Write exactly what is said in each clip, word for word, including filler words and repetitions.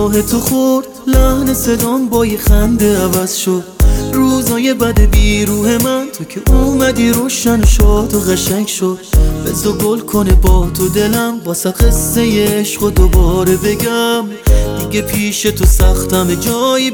نگاه تو خورد لحن صدام با یه خنده عوض شد. روزای بد بیروح من تو که اومدی روشن شد و قشنگ شد. بزا گل کنه با تو دلم واسه قصه عشق و دوباره بگم دیگه پیش تو سختم جایی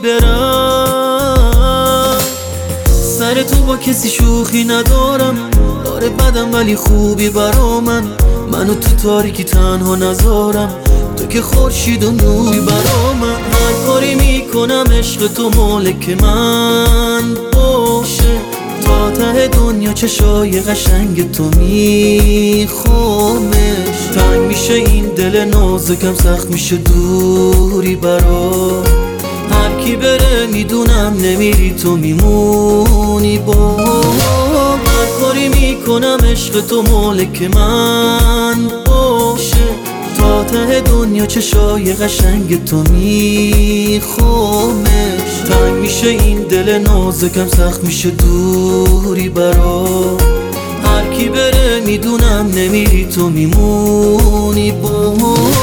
برم. سر تو با کسی شوخی ندارم، داره بدم ولی خوبی برا من. منو تو تاریکی تنها نذارم، تو که خورشید و نوری برا من. هر کاری میکنم عشق تو مالک من باشه، تا ته دنیا چشای قشنگ تو میخوامش. تنگ میشه این دل نازکم، سخت میشه دوری برا. هر کی بره میدونم نمیری تو میمونی با. هر کاری میکنم عشق تو مالک من باشه، تا ته دنیا چشای قشنگ تو میخوامش. تنگ میشه این دل نازکم، سخت میشه دوری برا. هر کی بره میدونم نمیری تو میمونی با.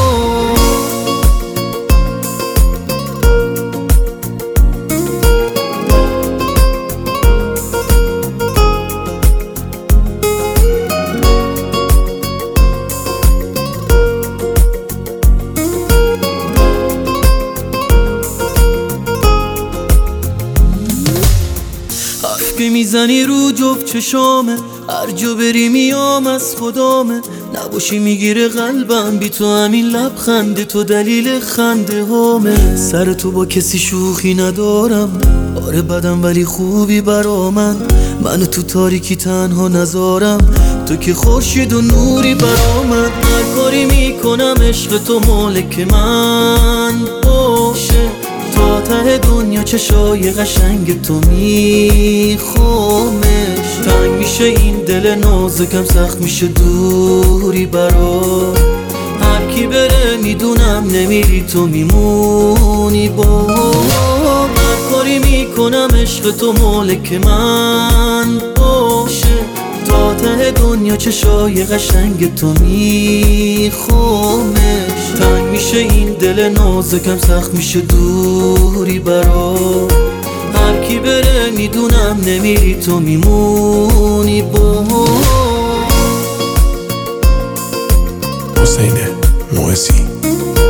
که میزنی رو جفت چشامه، هر جا بری میام از خدامه. نباشی میگیره قلبم بی تو، همین لبخند تو دلیل خنده هامه. سر تو با کسی شوخی ندارم، آره بدم ولی خوبی برا من. منو تو تاریکی تنها نذارم، تو که خورشید و نوری برا من. هر کاری میکنم عشق تو مالک من باشه، تا ته دنیا چشای قشنگ تو میخوامش. تنگ میشه این دل نازکم، سخت میشه دوری برا. هر کی بره میدونم نمیری تو میمونی با. هر کاری میکنم عشق تو مالک من باشه، تا ته دنیا چشای قشنگ تو میخوامش. تنگ میشه این دل نازکم، سخت میشه دوری برا. هر کی بره میدونم نمیری تو میمونی با. حسین موسی